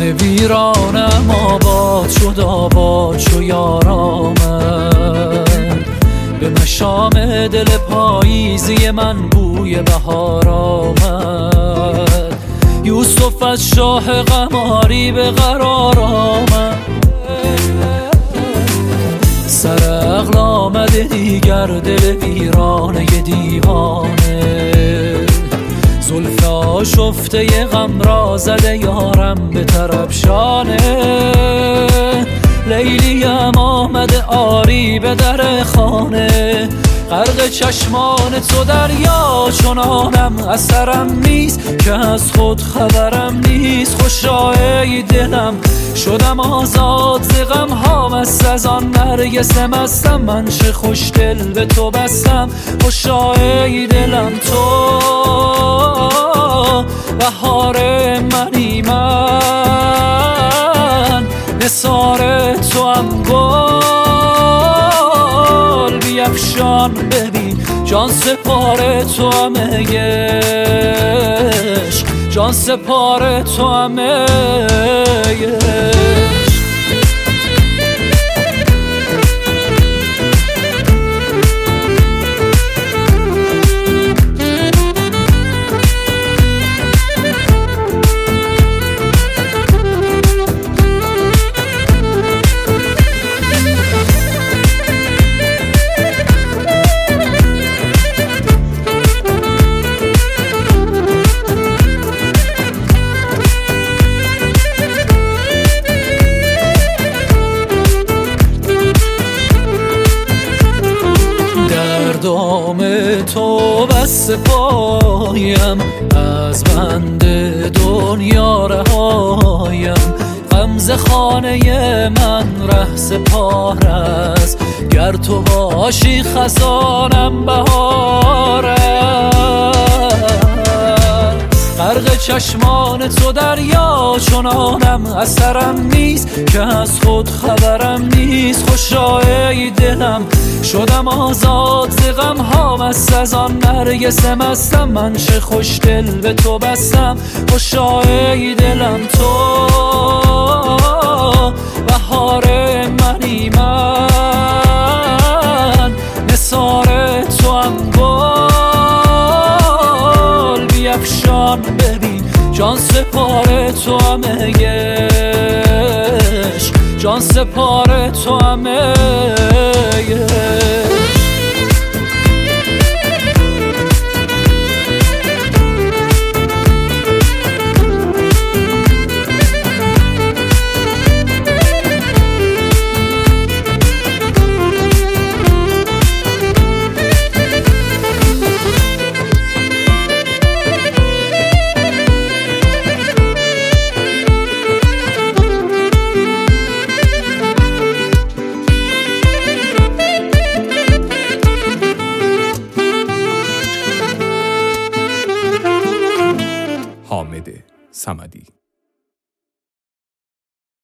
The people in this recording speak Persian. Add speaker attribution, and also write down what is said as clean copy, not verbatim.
Speaker 1: ویرانم آباد شد، آباد شو یارامد. به مشام دل پاییزی من بوی بهار آمد. یوسف از شاه قماری به قرار آمد. سر عقل آمده دیگر دل ویرانه دیوانه. زلف آشفته غم را زده یارم به طربشانه. لیلیم آمده آری به در خانه. غرق چشمان تو دریا چنانم اثرم نیست که از خود خبرم نیست. خوشا ای دلم شدم آزاد ز غم ها، مست از آن نرگس مستم. من چه خوش دل به تو بستم. خوشا ای دلم تو بهار منی، من نثار تو هم گل بیفشان. ببین جان سپار تو هم عشق، جان سپار تو هم عشق. دام تو بس پایم، از بند دنیا رهایم. غمزه خانه من ره سپار است، گر تو باشی خزانم بهار است. غرق چشمان تو دریا چنانم اثرم نیست که از خود خبرم نیست. خوشا ای دلم شدم آزاد ز غم ها، مست از آن نرگس مستم. من چه خوش دل به تو بستم. خوشا ای دلم تو بهار منی، من نثار تو هم گل بیفشان. ببین جان سپار تو هم عشق، جان سپار تو هم عشق.
Speaker 2: حامد صمدی.